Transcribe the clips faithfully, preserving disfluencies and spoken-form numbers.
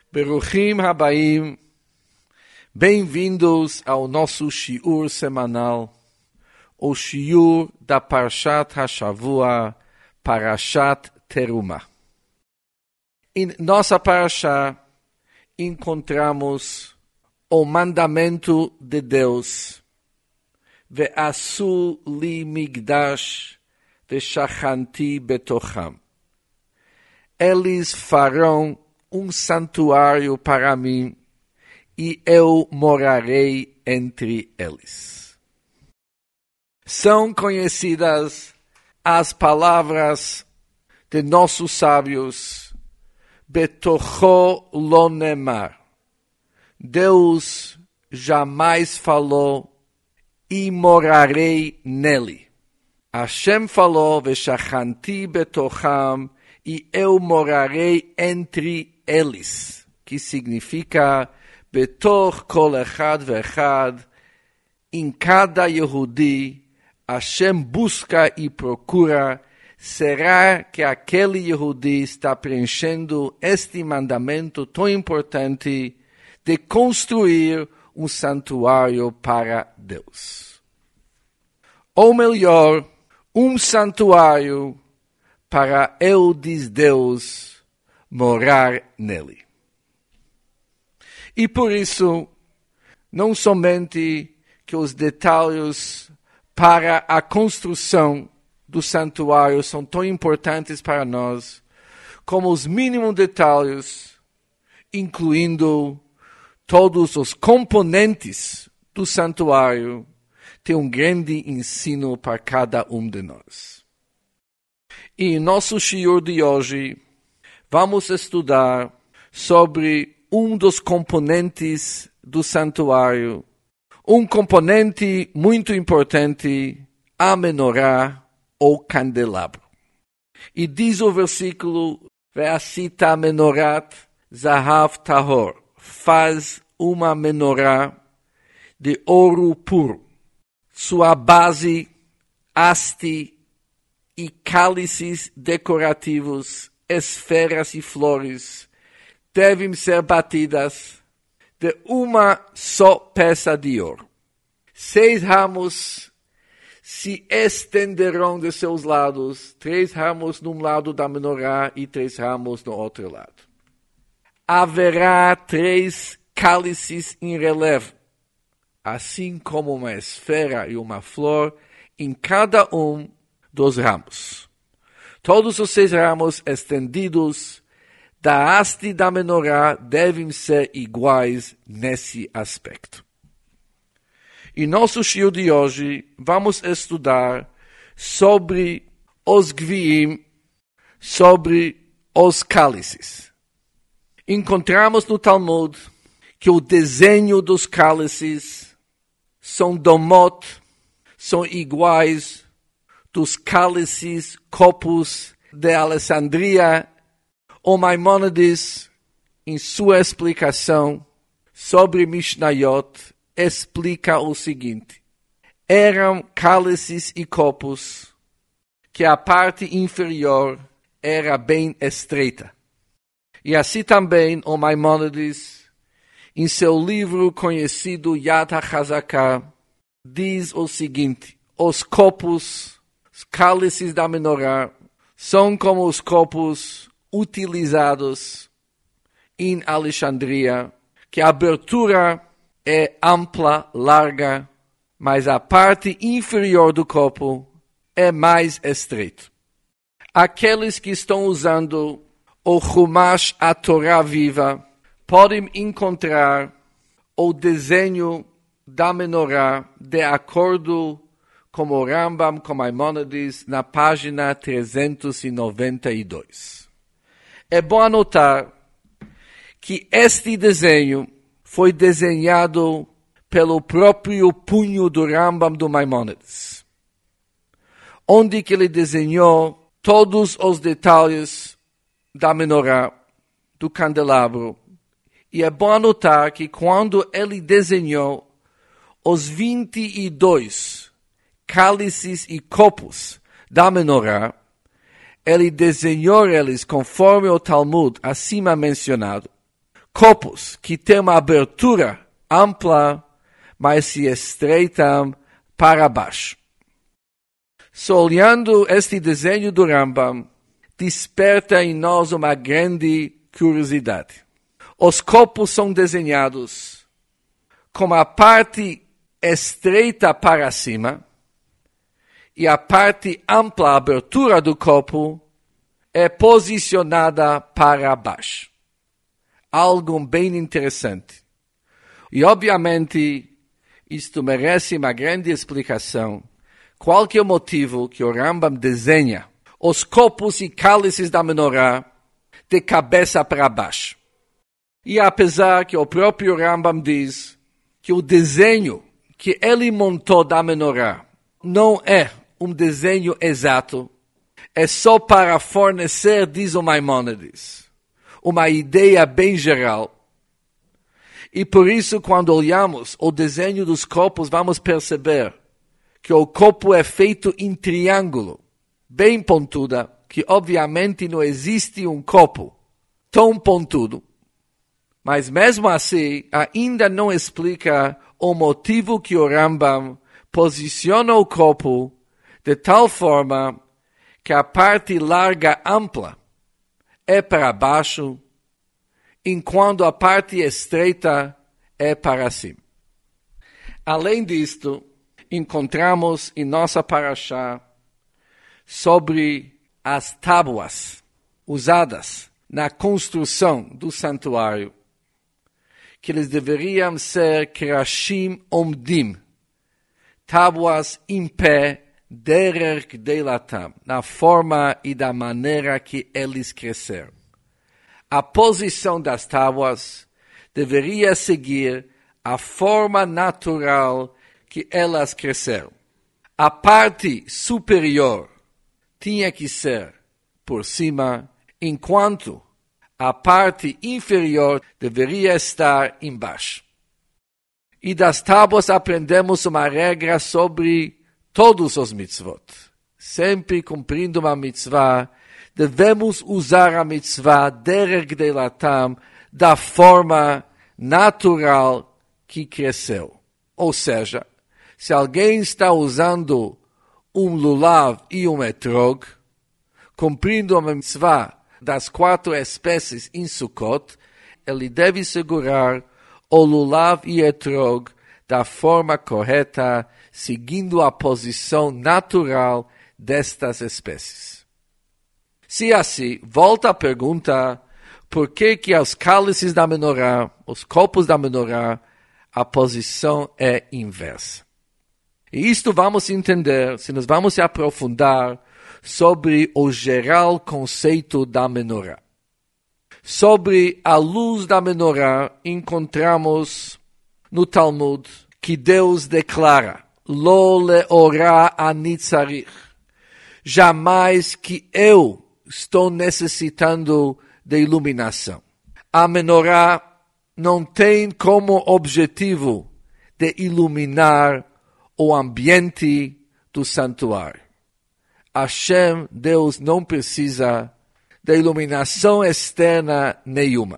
Beruchim Habaim, bem-vindos ao nosso shiur semanal, o shiur da Parshat HaShavua, Parashat Teruma. Em nossa Parashá, encontramos o mandamento de Deus, Ve'asu li migdash ve'shachanti betocham. Eles farão um santuário para mim, e eu morarei entre eles. São conhecidas as palavras de nossos sábios, Betocho lo nemar. Deus jamais falou, e morarei nele. Hashem falou, Ve'shachanti betocham, e eu morarei entre eles, que significa Betoch kol echad ve'echad, em cada Yehudi, Hashem busca e procura, será que aquele Yehudi está preenchendo este mandamento tão importante de construir um santuário para Deus. Ou melhor, um santuário para eu, diz Deus, morar nele. E por isso, não somente que os detalhes para a construção do santuário são tão importantes para nós, como os mínimos detalhes, incluindo todos os componentes do santuário, têm um grande ensino para cada um de nós. E em nosso shiur de hoje, vamos estudar sobre um dos componentes do santuário, um componente muito importante, a menorá ou candelabro. E diz o versículo, Ve'asita menorat zahav tahor, faz uma menorá de ouro puro. Sua base, haste e cálices decorativos, esferas e flores, devem ser batidas de uma só peça de ouro. Seis ramos se estenderão de seus lados, três ramos num lado da menorá e três ramos no outro lado. Haverá três cálices em relevo, assim como uma esfera e uma flor em cada um dos ramos. Todos os seis ramos estendidos da haste da menorá devem ser iguais nesse aspecto. Em nosso shiur de hoje, vamos estudar sobre os gviim, sobre os cálices. Encontramos no Talmud que o desenho dos cálices são domot, são iguais dos cálices, copos de Alessandria. O Maimônides, em sua explicação sobre Mishnayot, explica o seguinte: eram cálices e copos que a parte inferior era bem estreita. E assim também o Maimônides, em seu livro conhecido Yad HaChazaká, diz o seguinte: os copos, os cálices da menorá, são como os copos utilizados em Alexandria, que a abertura é ampla, larga, mas a parte inferior do copo é mais estreita. Aqueles que estão usando o Chumash, a Torá viva, podem encontrar o desenho da menorá de acordo com o Rambam, com Maimônides, na página trezentos e noventa e dois. É bom anotar que este desenho foi desenhado pelo próprio punho do Rambam do Maimônides, onde que ele desenhou todos os detalhes da menorá, do candelabro. E é bom anotar que quando ele desenhou os vinte e dois cálices e copos da menorá, ele desenhou eles conforme o Talmud acima mencionado, copos que têm uma abertura ampla, mas se estreitam para baixo. Só olhando este desenho do Rambam, desperta em nós uma grande curiosidade. Os copos são desenhados com a parte estreita para cima e a parte ampla, a abertura do copo, é posicionada para baixo. Algo bem interessante. E, obviamente, isto merece uma grande explicação. Qual que é o motivo que o Rambam desenha os copos e cálices da menorá de cabeça para baixo? E apesar que o próprio Rambam diz que o desenho que ele montou da menorá não é um desenho exato, é só para fornecer, diz o Maimônides, uma ideia bem geral. E por isso, quando olhamos o desenho dos copos, vamos perceber que o copo é feito em triângulo, bem pontuda, que obviamente não existe um copo tão pontudo. Mas mesmo assim, ainda não explica o motivo que o Rambam posiciona o copo de tal forma que a parte larga ampla é para baixo, enquanto a parte estreita é para cima. Além disto, encontramos em nossa parashá sobre as tábuas usadas na construção do santuário, que eles deveriam ser krashim omdim, tábuas em pé, derer gdeilatam, na forma e da maneira que eles cresceram. A posição das tábuas deveria seguir a forma natural que elas cresceram. A parte superior tinha que ser por cima, enquanto a parte inferior deveria estar embaixo. E das tábuas aprendemos uma regra sobre todos os mitzvot. Sempre cumprindo uma mitzvah, devemos usar a mitzvah derer gdeilatam da forma natural que cresceu. Ou seja, se alguém está usando um lulav e um etrog, cumprindo a mitzvah das quatro espécies em Sukkot, ele deve segurar o lulav e etrog da forma correta, seguindo a posição natural destas espécies. Se assim, volta a pergunta, por que que aos cálices da menorá, os copos da menorá, a posição é inversa? E isto vamos entender, se nós vamos se aprofundar sobre o geral conceito da menorá. Sobre a luz da menorá, encontramos no Talmud que Deus declara, Lo leorá ani tzarich, jamais que eu estou necessitando de iluminação. A menorá não tem como objetivo de iluminar o ambiente do santuário. Hashem, Deus, não precisa de iluminação externa nenhuma.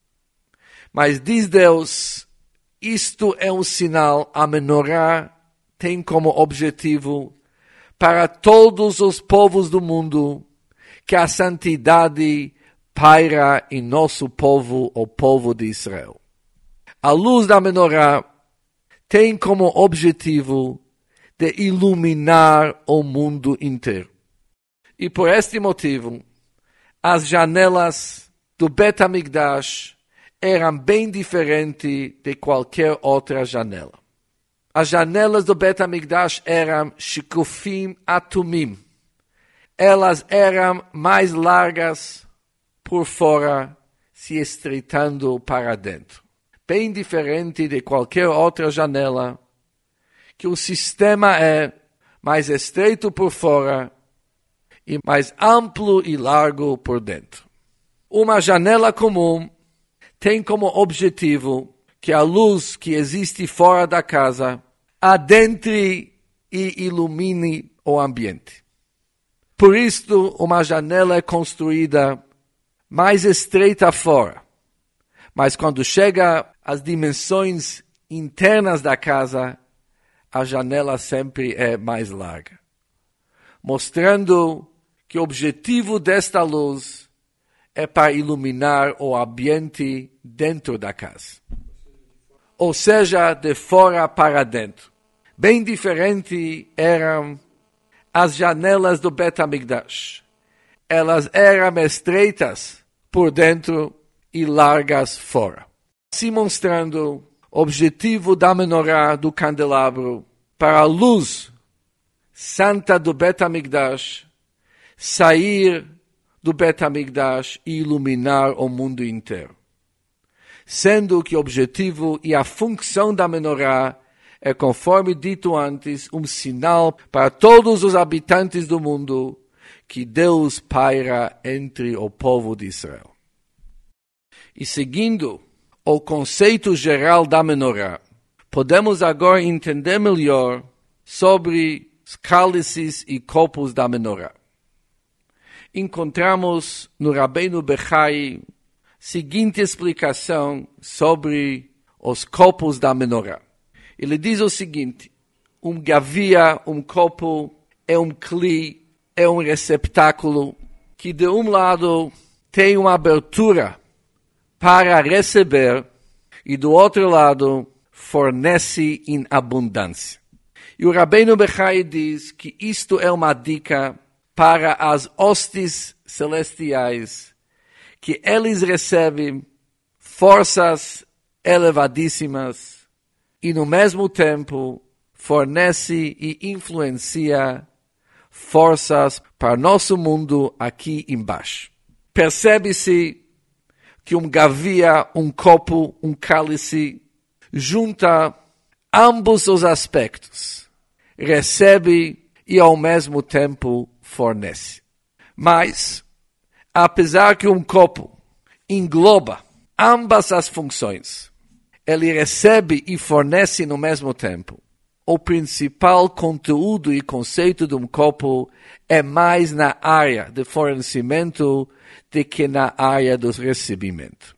Mas diz Deus, isto é um sinal, a menorá tem como objetivo para todos os povos do mundo que a santidade paira em nosso povo, o povo de Israel. A luz da menorá tem como objetivo de iluminar o mundo inteiro. E por este motivo, as janelas do Bet HaMikdash eram bem diferentes de qualquer outra janela. As janelas do Bet HaMikdash eram shikufim atumim. Elas eram mais largas por fora, se estreitando para dentro. Bem diferente de qualquer outra janela, que o sistema é mais estreito por fora e mais amplo e largo por dentro. Uma janela comum tem como objetivo que a luz que existe fora da casa adentre e ilumine o ambiente. Por isto, uma janela é construída mais estreita fora, Mas quando chega às dimensões internas da casa, a janela sempre é mais larga, mostrando que o objetivo desta luz é para iluminar o ambiente dentro da casa. Ou seja, de fora para dentro. Bem diferente eram as janelas do Bet HaMikdash. Elas eram estreitas por dentro e largas fora, se mostrando o objetivo da menorá do candelabro para a luz santa do Bet HaMikdash sair do Bet HaMikdash e iluminar o mundo inteiro. Sendo que o objetivo e a função da menorá é, conforme dito antes, um sinal para todos os habitantes do mundo que Deus paira entre o povo de Israel. E seguindo o conceito geral da menorá, podemos agora entender melhor sobre os cálices e copos da menorá. Encontramos no Rabbeinu Bechai seguinte explicação sobre os copos da menorá. Ele diz o seguinte: um gavia, um copo, é um cli, é um receptáculo que de um lado tem uma abertura para receber e do outro lado fornece em abundância. E o Rabbeinu Bechai diz que isto é uma dica para as hostes celestiais, que eles recebem forças elevadíssimas e, no mesmo tempo, fornece e influencia forças para nosso mundo aqui embaixo. Percebe-se que um gavia, um copo, um cálice junta ambos os aspectos, recebe e, ao mesmo tempo, fornece. Mas, apesar que um copo engloba ambas as funções, ele recebe e fornece no mesmo tempo. O principal conteúdo e conceito de um copo é mais na área de fornecimento do que na área do recebimento.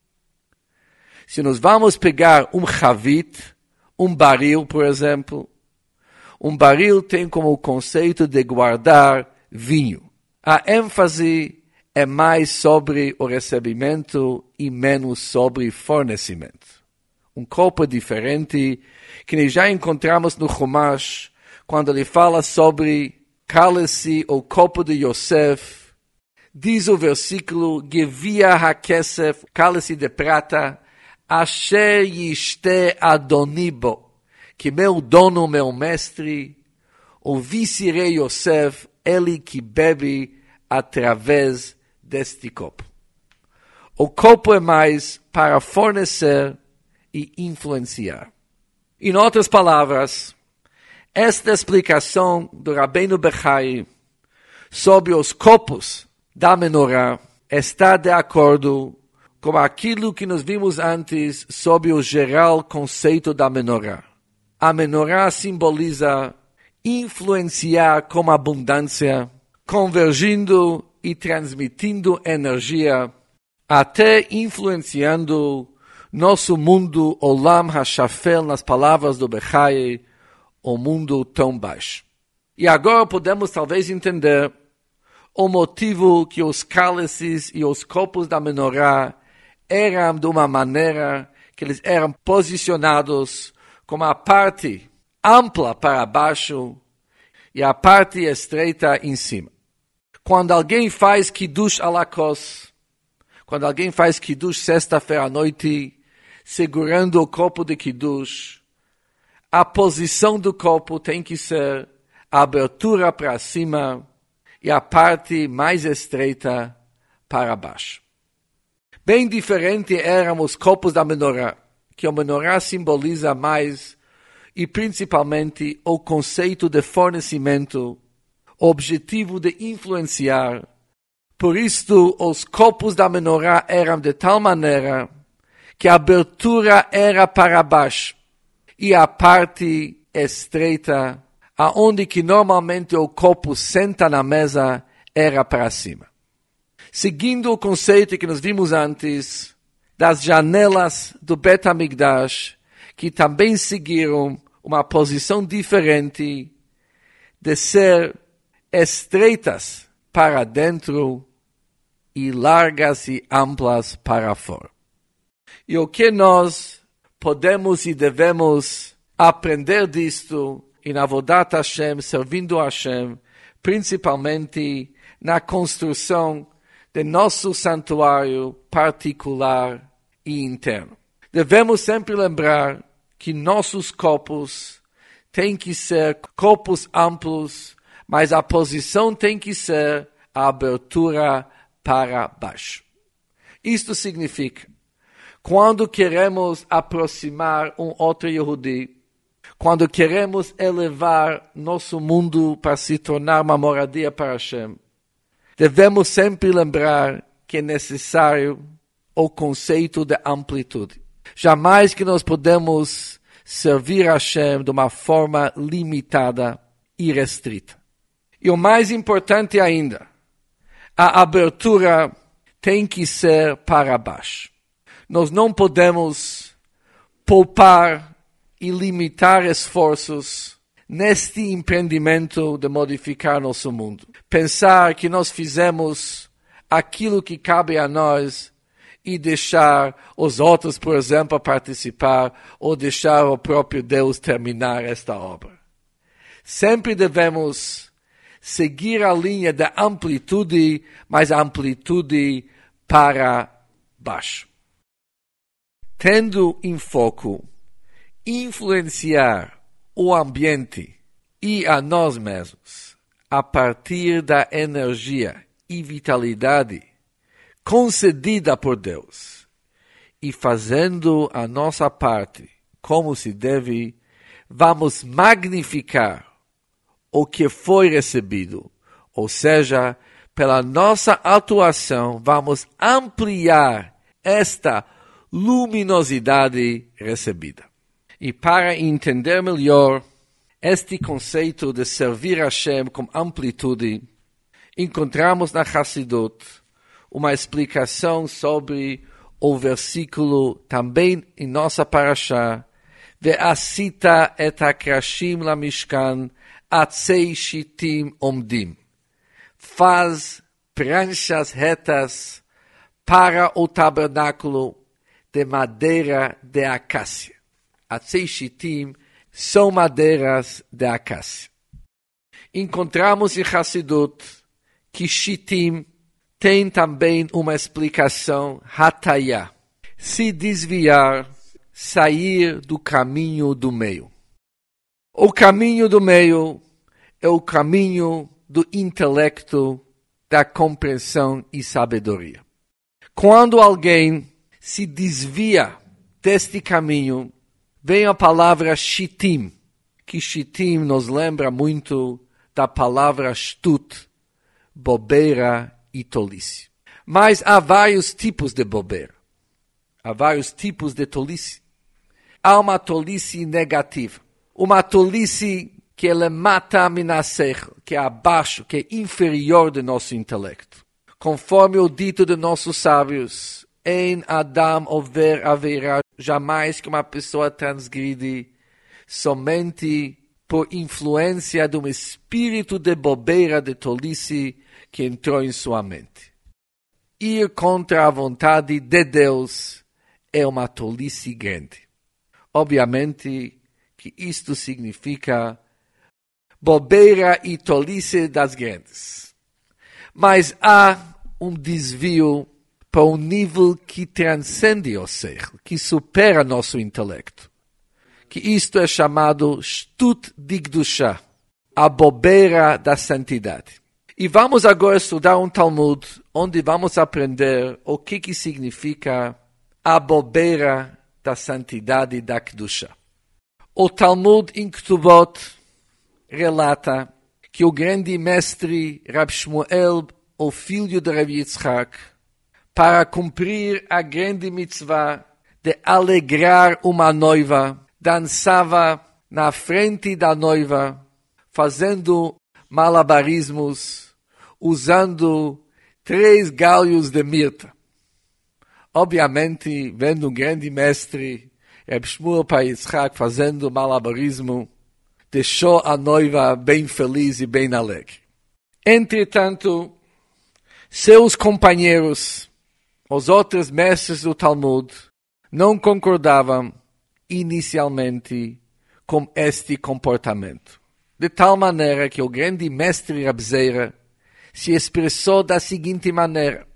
Se nós vamos pegar um chavit, um barril, por exemplo, um barril tem como conceito de guardar vinho. A ênfase é mais sobre o recebimento e menos sobre fornecimento. Um copo diferente que já encontramos no Chumash, quando ele fala sobre cálice ou copo de Yosef. Diz o versículo: Gevia hakesef, cálice de prata, asher yishte adonibo, que meu dono, meu mestre, o vice-rei Yosef, ele que bebe através deste copo. O copo é mais para fornecer e influenciar. Em outras palavras, esta explicação do Rabbeinu Bechai sobre os copos da menorá está de acordo com aquilo que nós vimos antes sobre o geral conceito da menorá. A menorá simboliza influenciar com abundância, convergindo e transmitindo energia, até influenciando nosso mundo, Olam HaShafel, nas palavras do Bechai, o mundo tão baixo. E agora podemos talvez entender o motivo que os cálices e os copos da menorá eram de uma maneira que eles eram posicionados como a parte ampla para baixo e a parte estreita em cima. Quando alguém faz Kiddush alakos, quando alguém faz Kiddush sexta-feira à noite, segurando o copo de Kiddush, a posição do copo tem que ser a abertura para cima e a parte mais estreita para baixo. Bem diferente eram os copos da menorá, que a menorá simboliza mais e principalmente o conceito de fornecimento, o objetivo de influenciar. Por isto, os copos da menorá eram de tal maneira que a abertura era para baixo e a parte estreita, aonde que normalmente o copo senta na mesa, era para cima. Seguindo o conceito que nós vimos antes, das janelas do Bet HaMikdash, que também seguiram uma posição diferente de ser estreitas para dentro e largas e amplas para fora. E o que nós podemos e devemos aprender disto em Avodat Hashem, servindo a Hashem, principalmente na construção de nosso santuário particular e interno. Devemos sempre lembrar que nossos corpos têm que ser corpos amplos, mas a posição tem que ser a abertura para baixo. Isto significa, quando queremos aproximar um outro Yehudi, quando queremos elevar nosso mundo para se tornar uma moradia para Hashem, devemos sempre lembrar que é necessário o conceito de amplitude. Jamais que nós podemos servir a Hashem de uma forma limitada e restrita. E o mais importante ainda, a abertura tem que ser para baixo. Nós não podemos poupar e limitar esforços neste empreendimento de modificar nosso mundo. Pensar que nós fizemos aquilo que cabe a nós e deixar os outros, por exemplo, participar ou deixar o próprio Deus terminar esta obra. Sempre devemos seguir a linha da amplitude, mas a amplitude para baixo. Tendo em foco influenciar o ambiente e a nós mesmos a partir da energia e vitalidade concedida por Deus e fazendo a nossa parte como se deve, vamos magnificar o que foi recebido, ou seja, pela nossa atuação vamos ampliar esta luminosidade recebida. E para entender melhor este conceito de servir a Hashem com amplitude, encontramos na Hassidut uma explicação sobre o versículo também em nossa parashá, Ve'asita et hakrashim lamishkan atzei shitim omdim. Faz pranchas retas para o tabernáculo de madeira de acácia. Atzei shitim são madeiras de acácia. Encontramos em Hassidut que shitim tem também uma explicação hataya, se desviar, sair do caminho do meio. O caminho do meio é o caminho do intelecto, da compreensão e sabedoria. Quando alguém se desvia deste caminho, vem a palavra shitim, que shitim nos lembra muito da palavra shtut, bobeira e tolice. Mas há vários tipos de bobeira. Há vários tipos de tolice. Há uma tolice negativa. Uma tolice que ele mata minasech, que é abaixo, que é inferior do nosso intelecto. Conforme o dito de nossos sábios, em Adam over haverá jamais que uma pessoa transgride somente por influência de um espírito de bobeira, de tolice, que entrou em sua mente. Ir contra a vontade de Deus é uma tolice grande. Obviamente que isto significa bobeira e tolice das grandes. Mas há um desvio para um nível que transcende o ser, que supera nosso intelecto. Que isto é chamado Shtut Digdusha, a bobeira da santidade. E vamos agora estudar um Talmud, onde vamos aprender o que, que significa a bobeira da santidade da Kedusha. O Talmud em Ketubot relata que o grande mestre Rab Shmuel, o filho de Rav Yitzchak, para cumprir a grande mitzvah de alegrar uma noiva, dançava na frente da noiva, fazendo malabarismos, usando três galhos de mirta. obviamente, vendo um grande mestre, Reb Shmuel Bar Yitzchak, fazendo malabarismo, deixou a noiva bem feliz e bem alegre. Entretanto, seus companheiros, os outros mestres do Talmud, não concordavam inicialmente com este comportamento. De tal maneira que o grande mestre Reb Zera se expressou da seguinte maneira: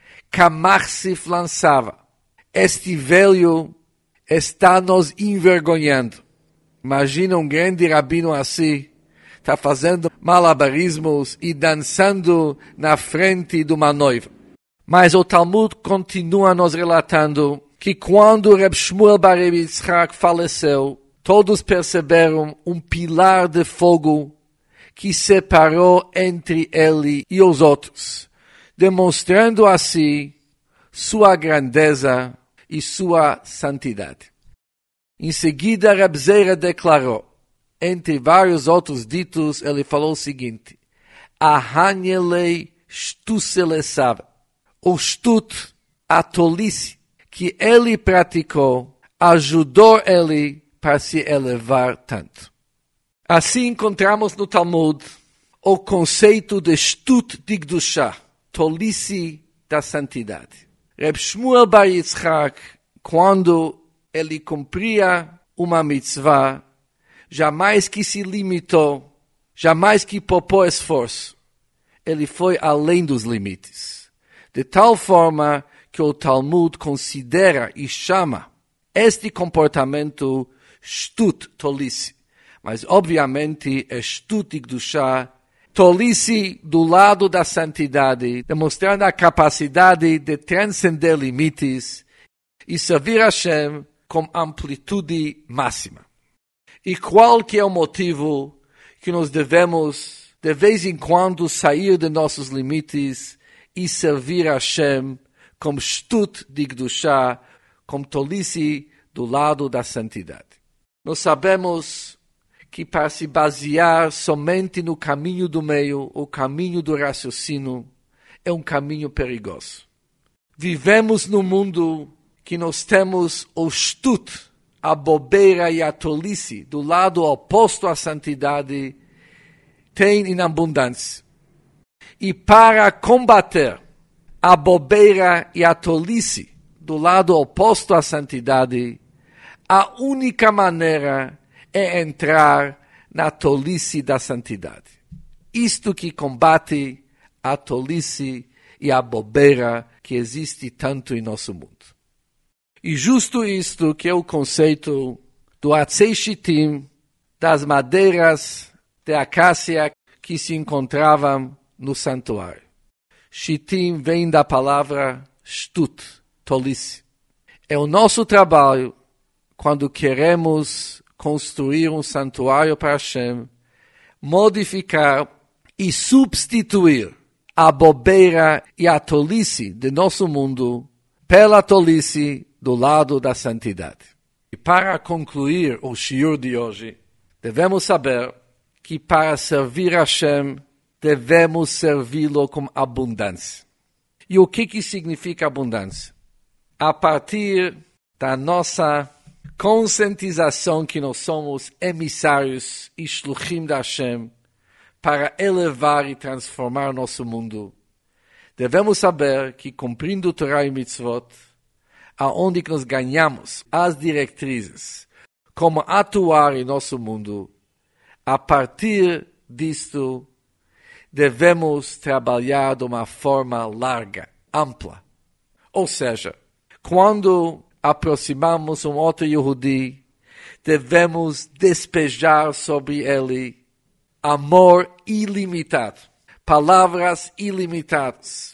Kamarsif lançava, este velho está nos envergonhando. Imagina um grande rabino assim, está fazendo malabarismos e dançando na frente de uma noiva. Mas o Talmud continua nos relatando que quando Reb Shmuel Bar Yitzchak faleceu, todos perceberam um pilar de fogo que separou entre ele e os outros, demonstrando assim sua grandeza e sua santidade. Em seguida, Reb Zera declarou, entre vários outros ditos, ele falou o seguinte: Ahanyelei shtuselesav, o shtut, a tolice que ele praticou, ajudou ele para se elevar tanto. Assim encontramos no Talmud o conceito de shtut de Kedushá, tolice da santidade. Reb Shmuel Bar Yitzchak, quando ele cumpria uma mitzvah, jamais que se limitou, jamais que poupou esforço. Ele foi além dos limites. De tal forma que o Talmud considera e chama este comportamento shtut, tolice. Mas, obviamente, é shtut de Kedushá, tolice do lado da santidade, demonstrando a capacidade de transcender limites e servir a Hashem com amplitude máxima. E qual que é o motivo que nós devemos, de vez em quando, sair de nossos limites e servir a Hashem com shtut de Kedushá, com tolice do lado da santidade? Nós sabemos que para se basear somente no caminho do meio, o caminho do raciocínio, é um caminho perigoso. Vivemos num mundo que nós temos o shtut, a bobeira e a tolice, do lado oposto à santidade, tem em abundância. E para combater a bobeira e a tolice, do lado oposto à santidade, a única maneira é entrar na tolice da santidade. Isto que combate a tolice e a bobeira que existe tanto em nosso mundo. E justo isto que é o conceito do Atzei Shittim, das madeiras de acácia que se encontravam no santuário. Shittim vem da palavra shtut, tolice. É o nosso trabalho, quando queremos construir um santuário para Hashem, modificar e substituir a bobeira e a tolice de nosso mundo pela tolice do lado da santidade. E para concluir o shiur de hoje, devemos saber que para servir a Hashem, devemos servi-lo com abundância. E o que, que significa abundância? A partir da nossa conscientização que nós somos emissários e shluchim da Hashem para elevar e transformar nosso mundo, devemos saber que cumprindo Torá e Mitzvot, aonde nós ganhamos as diretrizes, como atuar em nosso mundo, a partir disto, devemos trabalhar de uma forma larga, ampla. Ou seja, quando aproximamos um outro Yehudi, devemos despejar sobre ele amor ilimitado, palavras ilimitadas,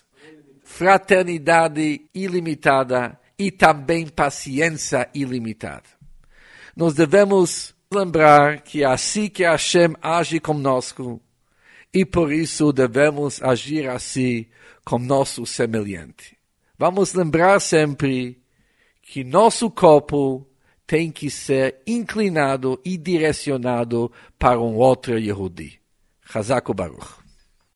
fraternidade ilimitada e também paciência ilimitada. Nós devemos lembrar que é assim que Hashem age conosco e por isso devemos agir assim com nosso semelhante. Vamos lembrar sempre que nosso corpo tem que ser inclinado e direcionado para um outro Yehudi. Chazak u'Baruch.